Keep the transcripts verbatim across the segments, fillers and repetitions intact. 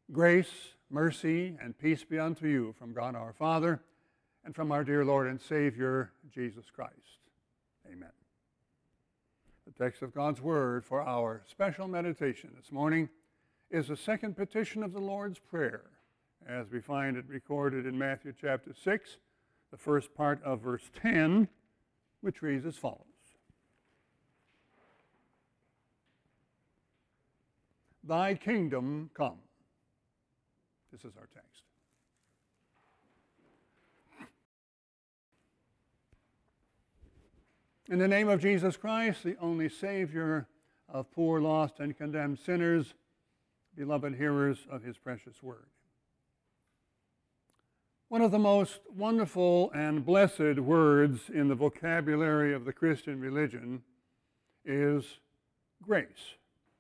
Grace, mercy, and peace be unto you from God our Father and from our dear Lord and Savior, Jesus Christ. Amen. The text of God's Word for our special meditation this morning is the second petition of the Lord's Prayer, as we find it recorded in Matthew chapter six, the first part of verse ten, which reads as follows. Thy kingdom come. This is our text. In the name of Jesus Christ, the only Savior of poor, lost, and condemned sinners, beloved hearers of his precious word. One of the most wonderful and blessed words in the vocabulary of the Christian religion is grace.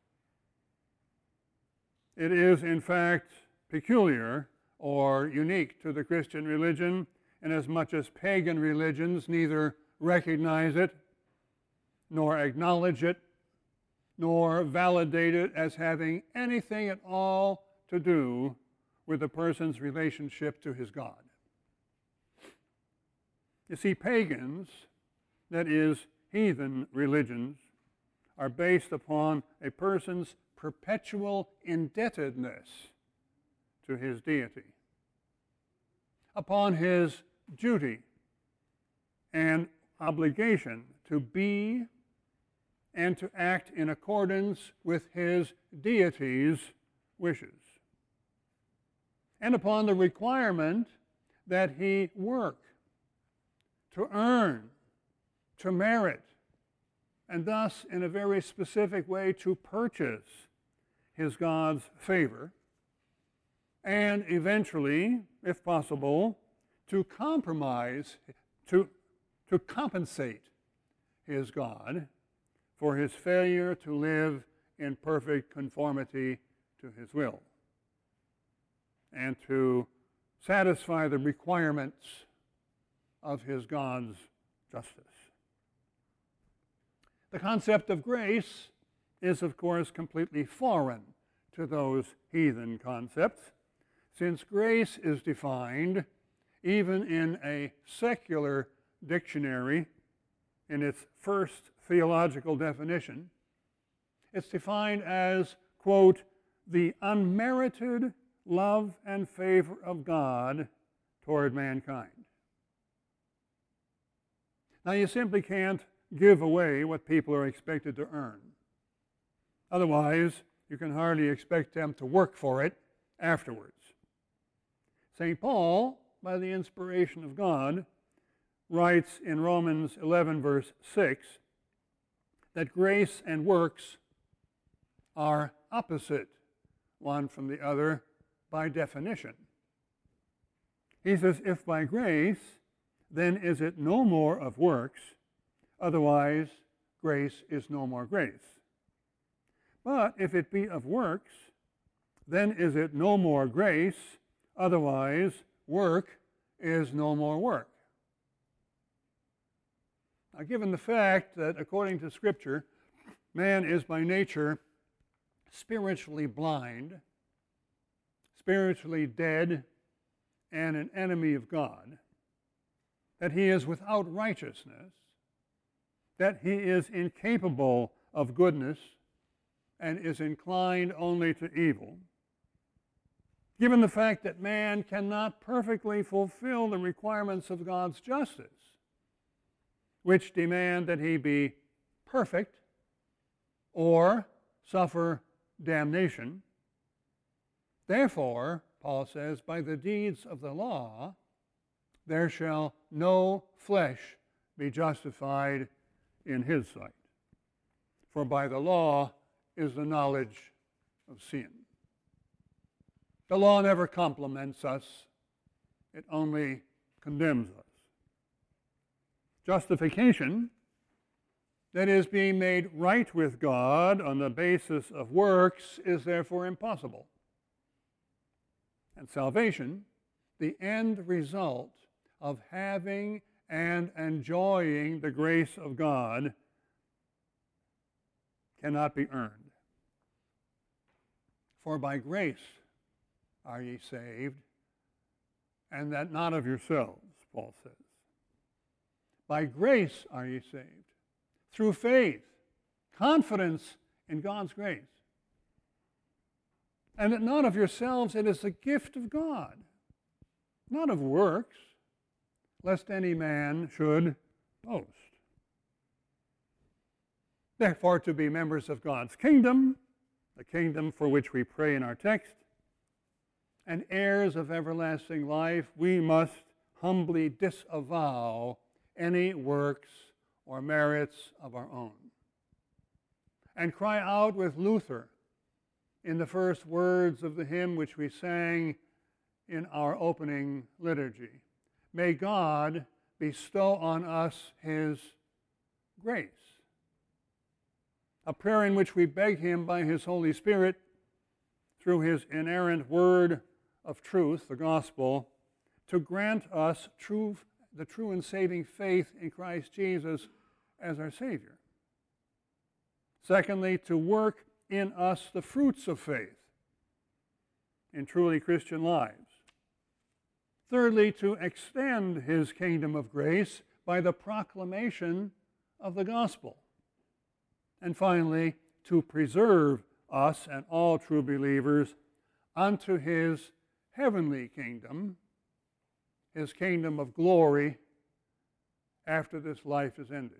It is, in fact, peculiar or unique to the Christian religion, inasmuch as pagan religions neither recognize it, nor acknowledge it, nor validate it as having anything at all to do with a person's relationship to his God. You see, pagans, that is, heathen religions, are based upon a person's perpetual indebtedness to his deity, upon his duty and obligation to be and to act in accordance with his deity's wishes, and upon the requirement that he work to earn, to merit, and thus in a very specific way to purchase his God's favor, and eventually, if possible, to compromise, to, to compensate his God for his failure to live in perfect conformity to his will, and to satisfy the requirements of his God's justice. The concept of grace is, of course, completely foreign to those heathen concepts, since grace is defined, even in a secular dictionary, in its first theological definition, it's defined as, quote, the unmerited love and favor of God toward mankind. Now, you simply can't give away what people are expected to earn. Otherwise, you can hardly expect them to work for it afterwards. Saint Paul, by the inspiration of God, writes in Romans eleven, verse six, that grace and works are opposite one from the other by definition. He says, if by grace, then is it no more of works, otherwise grace is no more grace. But if it be of works, then is it no more grace, otherwise work is no more work. Now, given the fact that according to Scripture, man is by nature spiritually blind, spiritually dead, and an enemy of God, that he is without righteousness, that he is incapable of goodness and is inclined only to evil, given the fact that man cannot perfectly fulfill the requirements of God's justice, which demand that he be perfect or suffer damnation, therefore, Paul says, by the deeds of the law, there shall no flesh be justified in his sight. For by the law is the knowledge of sin. The law never compliments us, it only condemns us. Justification, that is, being made right with God on the basis of works, is therefore impossible. And salvation, the end result of having and enjoying the grace of God, cannot be earned. For by grace are ye saved, and that not of yourselves, Paul says. By grace are ye saved, through faith, confidence in God's grace. And that not of yourselves, it is the gift of God, not of works, lest any man should boast. Therefore, to be members of God's kingdom, the kingdom for which we pray in our text, and heirs of everlasting life, we must humbly disavow any works or merits of our own, and cry out with Luther in the first words of the hymn which we sang in our opening liturgy. May God bestow on us his grace. A prayer in which we beg him by his Holy Spirit, through his inerrant word of truth, the gospel, to grant us true, the true and saving faith in Christ Jesus as our Savior. Secondly, to work in us the fruits of faith in truly Christian lives. Thirdly, to extend his kingdom of grace by the proclamation of the gospel. And finally, to preserve us and all true believers unto his heavenly kingdom, his kingdom of glory after this life is ended.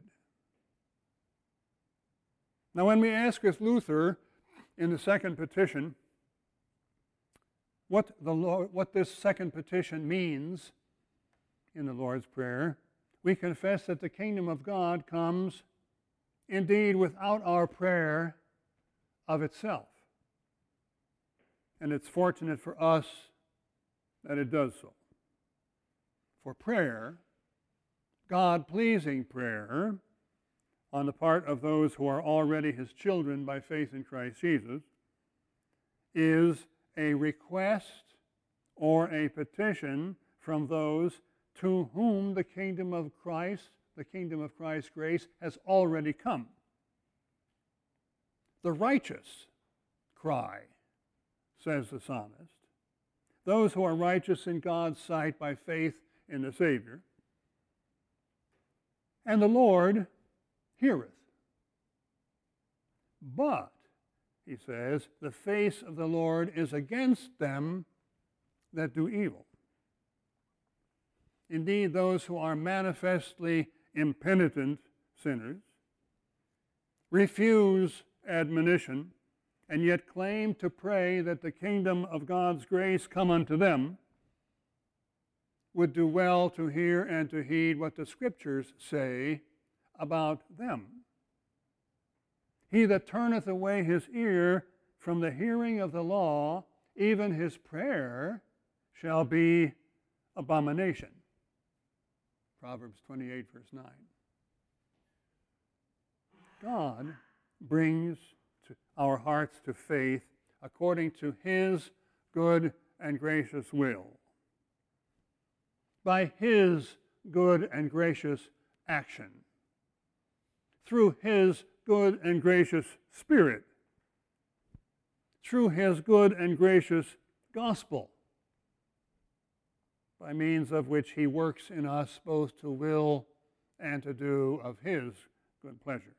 Now, when we ask with Luther in the second petition what, the Lord, what this second petition means in the Lord's Prayer, we confess that the kingdom of God comes indeed without our prayer of itself. And it's fortunate for us that it does so. For prayer, God-pleasing prayer, on the part of those who are already his children by faith in Christ Jesus, is a request or a petition from those to whom the kingdom of Christ, the kingdom of Christ's grace, has already come. The righteous cry, says the psalmist, those who are righteous in God's sight by faith in the Savior, and the Lord heareth. But, he says, the face of the Lord is against them that do evil. Indeed, those who are manifestly impenitent sinners refuse admonition and yet claim to pray that the kingdom of God's grace come unto them would do well to hear and to heed what the Scriptures say about them. He that turneth away his ear from the hearing of the law, even his prayer shall be abomination. Proverbs twenty-eight, verse nine. God brings to our hearts to faith according to his good and gracious will, by his good and gracious action, through his good and gracious Spirit, through his good and gracious gospel, by means of which he works in us both to will and to do of his good pleasure.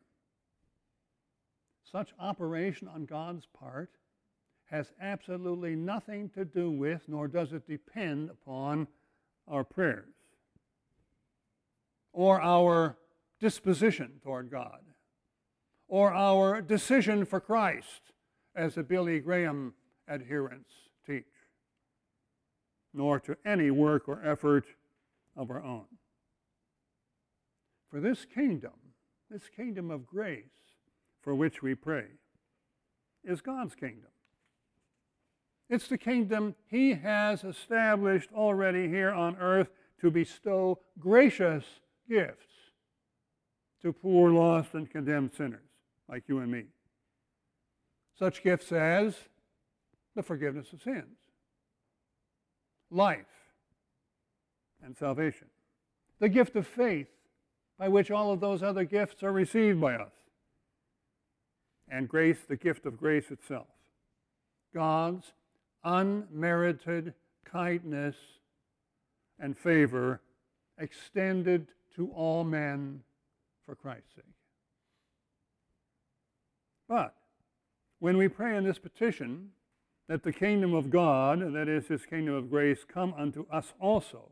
Such operation on God's part has absolutely nothing to do with, nor does it depend upon, our prayers or our disposition toward God or our decision for Christ, as the Billy Graham adherents teach, nor to any work or effort of our own. For this kingdom, this kingdom of grace for which we pray, is God's kingdom. It's the kingdom he has established already here on earth to bestow gracious gifts to poor, lost, and condemned sinners like you and me. Such gifts as the forgiveness of sins, life, and salvation. The gift of faith, by which all of those other gifts are received by us. And grace, the gift of grace itself. God's unmerited kindness and favor extended to all men for Christ's sake. But when we pray in this petition that the kingdom of God, that is his kingdom of grace, come unto us also,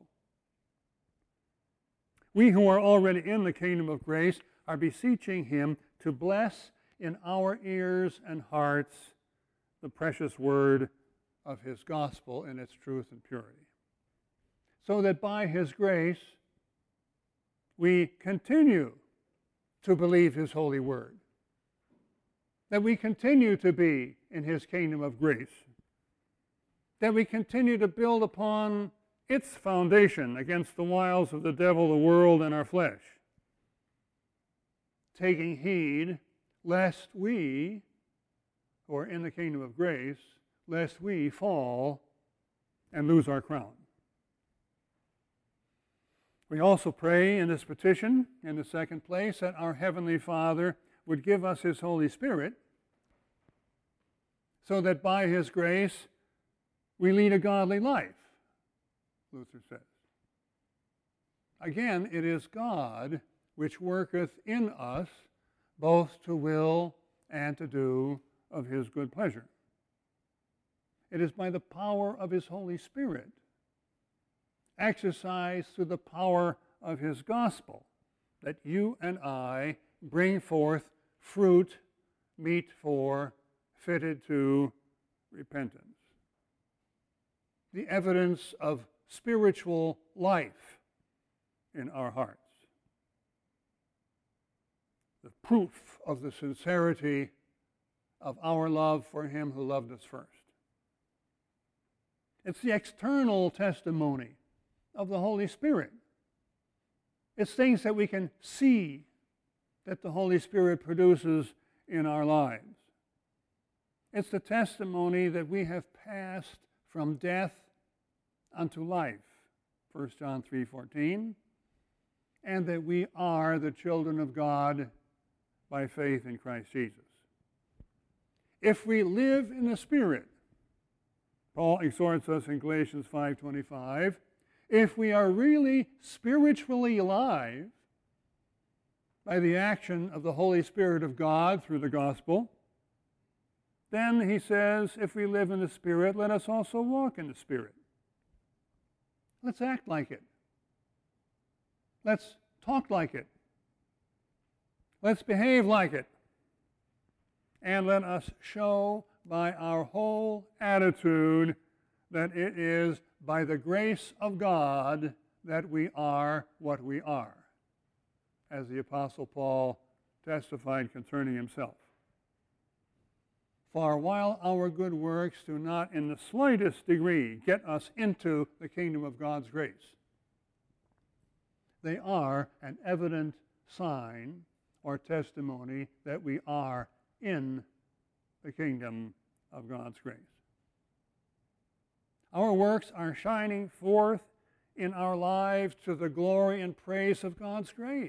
we who are already in the kingdom of grace are beseeching him to bless in our ears and hearts the precious word of his gospel in its truth and purity, so that by his grace we continue to believe his holy word, that we continue to be in his kingdom of grace, that we continue to build upon its foundation against the wiles of the devil, the world, and our flesh, taking heed lest we, who are in the kingdom of grace, lest we fall and lose our crown. We also pray in this petition, in the second place, that our Heavenly Father would give us his Holy Spirit so that by his grace we lead a godly life, Luther says. Again, it is God which worketh in us both to will and to do of his good pleasure. It is by the power of his Holy Spirit, exercised through the power of his gospel, that you and I bring forth fruit meet for, fitted to repentance. The evidence of spiritual life in our hearts. The proof of the sincerity of our love for him who loved us first. It's the external testimony of the Holy Spirit. It's things that we can see that the Holy Spirit produces in our lives. It's the testimony that we have passed from death unto life, First John three fourteen, and that we are the children of God by faith in Christ Jesus. If we live in the Spirit, Paul exhorts us in Galatians five twenty-five, if we are really spiritually alive by the action of the Holy Spirit of God through the gospel, then he says, if we live in the Spirit, let us also walk in the Spirit. Let's act like it. Let's talk like it. Let's behave like it. And let us show by our whole attitude that it is by the grace of God that we are what we are, as the Apostle Paul testified concerning himself. For while our good works do not in the slightest degree get us into the kingdom of God's grace, they are an evident sign or testimony that we are in the kingdom of God's grace. Our works are shining forth in our lives to the glory and praise of God's grace.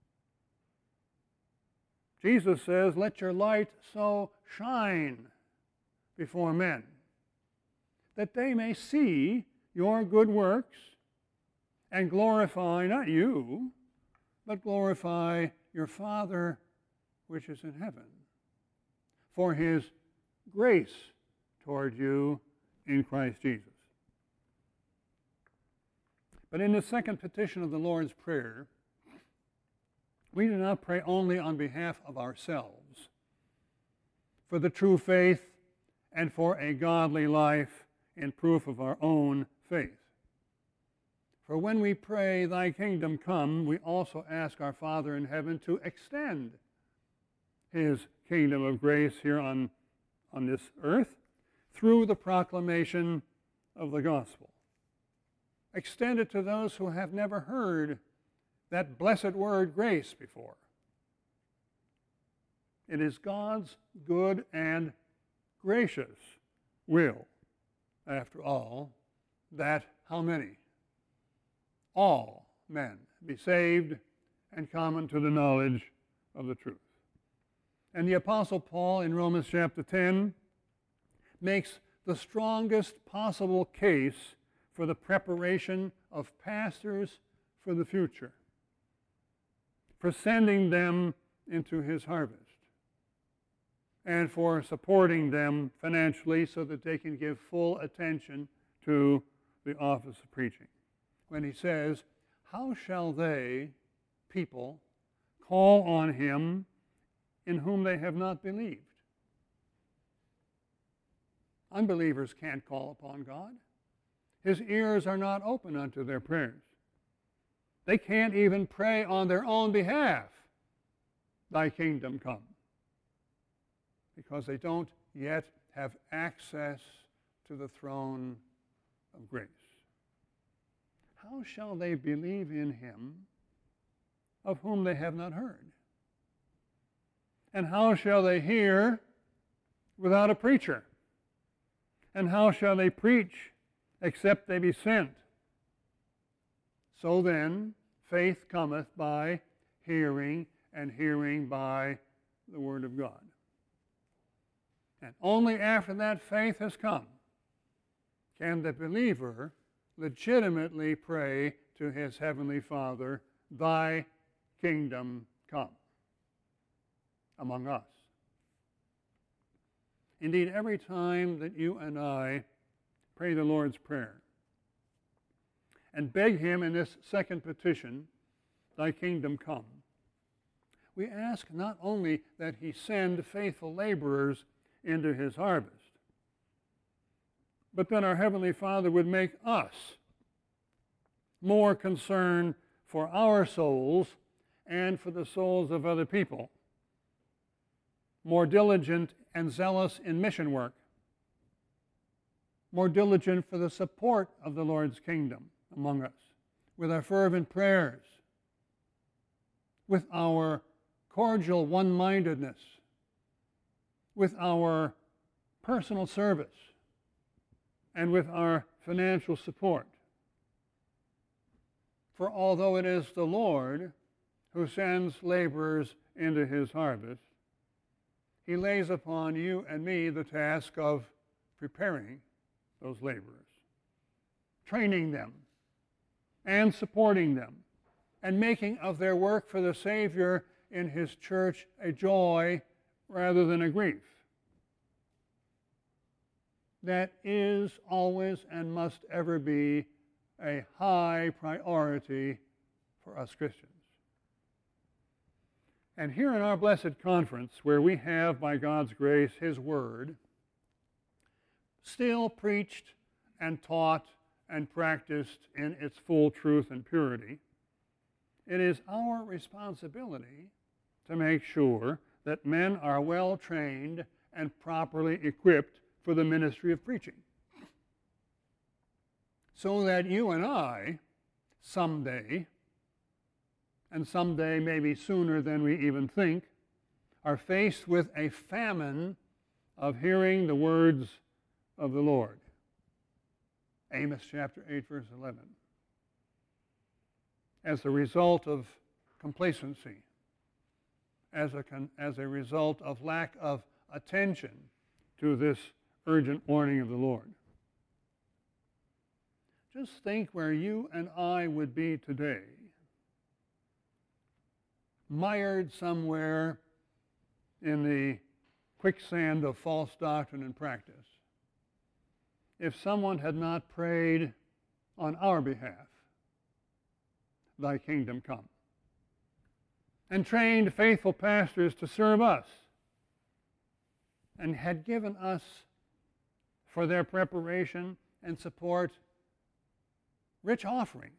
Jesus says, let your light so shine before men, that they may see your good works and glorify not you, but glorify your Father which is in heaven, for his grace toward you in Christ Jesus. But in the second petition of the Lord's Prayer, we do not pray only on behalf of ourselves, for the true faith and for a godly life in proof of our own faith. For when we pray, thy kingdom come, we also ask our Father in heaven to extend his kingdom of grace here on, on this earth through the proclamation of the gospel. Extend it to those who have never heard that blessed word grace before. It is God's good and gracious will, after all, that how many? All men be saved and come unto the knowledge of the truth. And the Apostle Paul in Romans chapter ten makes the strongest possible case for the preparation of pastors for the future, for sending them into his harvest, and for supporting them financially so that they can give full attention to the office of preaching. When he says, how shall they, people, call on him in whom they have not believed? Unbelievers can't call upon God. His ears are not open unto their prayers. They can't even pray on their own behalf, thy kingdom come, because they don't yet have access to the throne of grace. How shall they believe in him of whom they have not heard? And how shall they hear without a preacher? And how shall they preach except they be sent? So then, faith cometh by hearing, and hearing by the word of God. And only after that faith has come can the believer legitimately pray to his heavenly Father, thy kingdom come among us. Indeed, every time that you and I pray the Lord's Prayer and beg him in this second petition, thy kingdom come, we ask not only that he send faithful laborers into his harvest, but that our Heavenly Father would make us more concerned for our souls and for the souls of other people, more diligent and zealous in mission work, more diligent for the support of the Lord's kingdom among us, with our fervent prayers, with our cordial one-mindedness, with our personal service, and with our financial support. For although it is the Lord who sends laborers into his harvest, he lays upon you and me the task of preparing those laborers, training them, and supporting them, and making of their work for the Savior in his church a joy rather than a grief. That is always and must ever be a high priority for us Christians. And here in our blessed conference, where we have, by God's grace, his word, still preached and taught and practiced in its full truth and purity, it is our responsibility to make sure that men are well trained and properly equipped for the ministry of preaching, so that you and I, someday, and someday maybe sooner than we even think, are faced with a famine of hearing the words of the Lord. Amos chapter eight, verse eleven. As a result of complacency, as a, con- as a result of lack of attention to this urgent warning of the Lord. Just think where you and I would be today, mired somewhere in the quicksand of false doctrine and practice, if someone had not prayed on our behalf, thy kingdom come, and trained faithful pastors to serve us, and had given us for their preparation and support rich offerings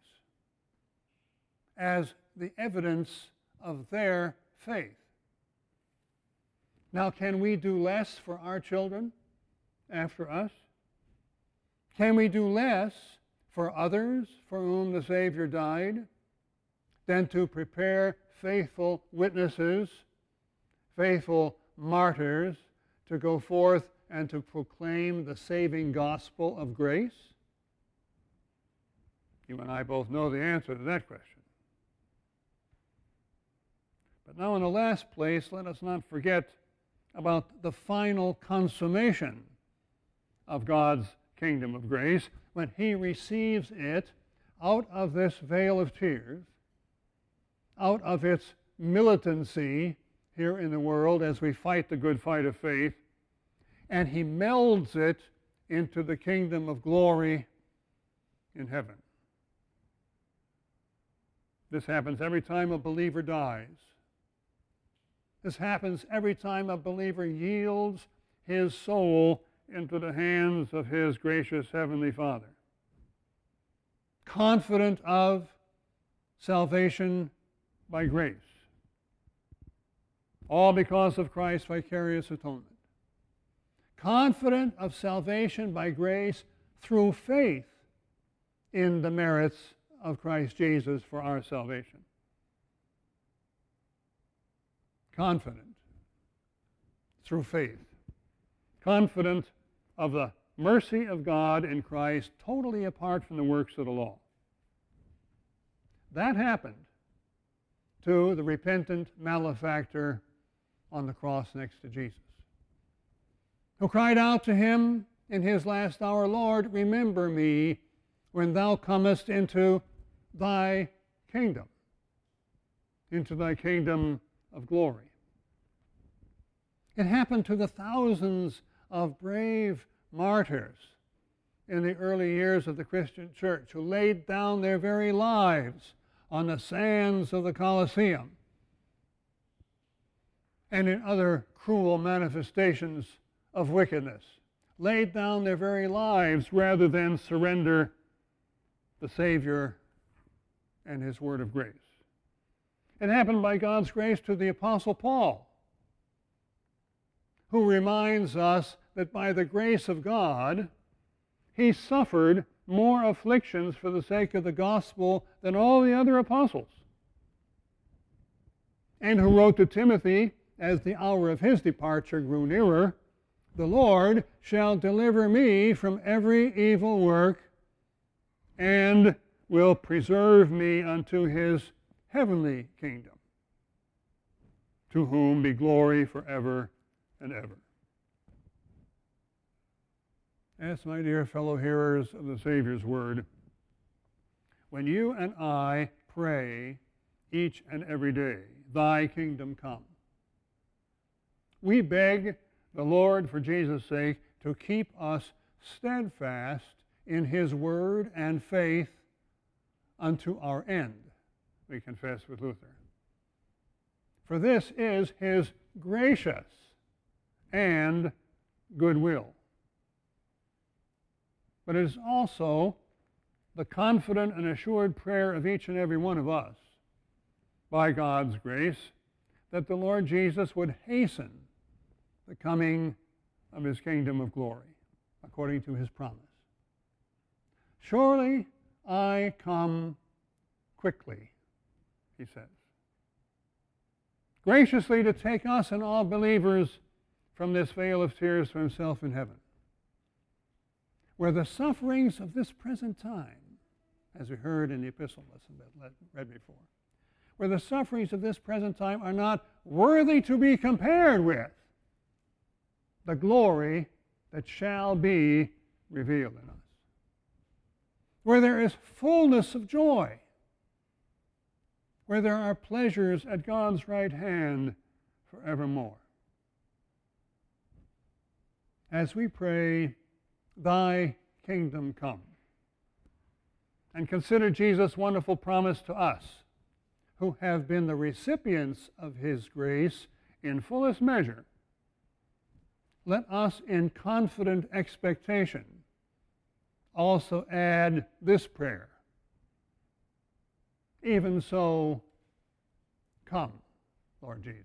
as the evidence of their faith. Now, can we do less for our children after us? Can we do less for others for whom the Savior died than to prepare faithful witnesses, faithful martyrs, to go forth and to proclaim the saving gospel of grace? You and I both know the answer to that question. But now, in the last place, let us not forget about the final consummation of God's kingdom of grace, when he receives it out of this vale of tears, out of its militancy here in the world as we fight the good fight of faith, and he melds it into the kingdom of glory in heaven. This happens every time a believer dies. This happens every time a believer yields his soul into the hands of his gracious Heavenly Father, confident of salvation by grace, all because of Christ's vicarious atonement. Confident of salvation by grace through faith in the merits of Christ Jesus for our salvation. Confident through faith. Confident of the mercy of God in Christ, totally apart from the works of the law. That happened to the repentant malefactor on the cross next to Jesus, who cried out to him in his last hour, Lord, remember me when thou comest into thy kingdom, into thy kingdom of glory. It happened to the thousands of brave martyrs in the early years of the Christian church who laid down their very lives on the sands of the Colosseum and in other cruel manifestations of wickedness, laid down their very lives rather than surrender the Savior and his word of grace. It happened by God's grace to the Apostle Paul, who reminds us that by the grace of God, he suffered more afflictions for the sake of the gospel than all the other apostles, and who wrote to Timothy as the hour of his departure grew nearer, the Lord shall deliver me from every evil work and will preserve me unto his heavenly kingdom, to whom be glory forever and ever. Yes, my dear fellow hearers of the Savior's word, when you and I pray each and every day, thy kingdom come, we beg the Lord, for Jesus' sake, to keep us steadfast in his word and faith unto our end, we confess with Luther. For this is his gracious and good will. But it is also the confident and assured prayer of each and every one of us, by God's grace, that the Lord Jesus would hasten the coming of his kingdom of glory, according to his promise. Surely I come quickly, he says, graciously to take us and all believers from this vale of tears to himself in heaven, where the sufferings of this present time, as we heard in the epistle lesson that read before, where the sufferings of this present time are not worthy to be compared with the glory that shall be revealed in us, where there is fullness of joy, where there are pleasures at God's right hand forevermore. As we pray, thy kingdom come, and consider Jesus' wonderful promise to us, who have been the recipients of his grace in fullest measure, let us in confident expectation also add this prayer. Even so, come, Lord Jesus.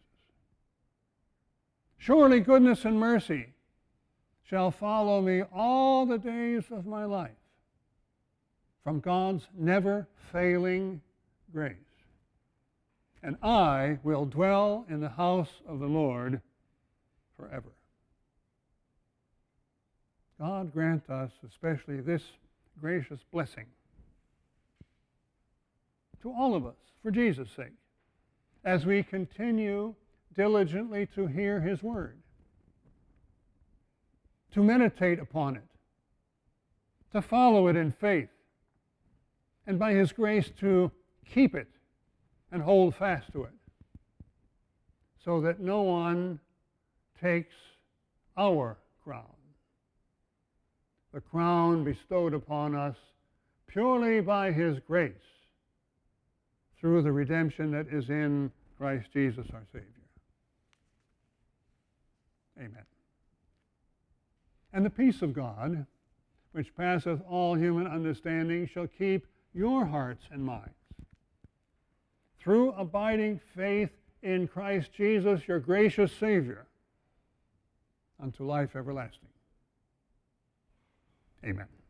Surely goodness and mercy shall follow me all the days of my life, from God's never-failing grace. And I will dwell in the house of the Lord forever. God grant us especially this gracious blessing to all of us, for Jesus' sake, as we continue diligently to hear his word, to meditate upon it, to follow it in faith, and by His grace to keep it and hold fast to it, so that no one takes our crown, the crown bestowed upon us purely by His grace through the redemption that is in Christ Jesus our Savior. Amen. And the peace of God, which passeth all human understanding, shall keep your hearts and minds through abiding faith in Christ Jesus, your gracious Savior, unto life everlasting. Amen.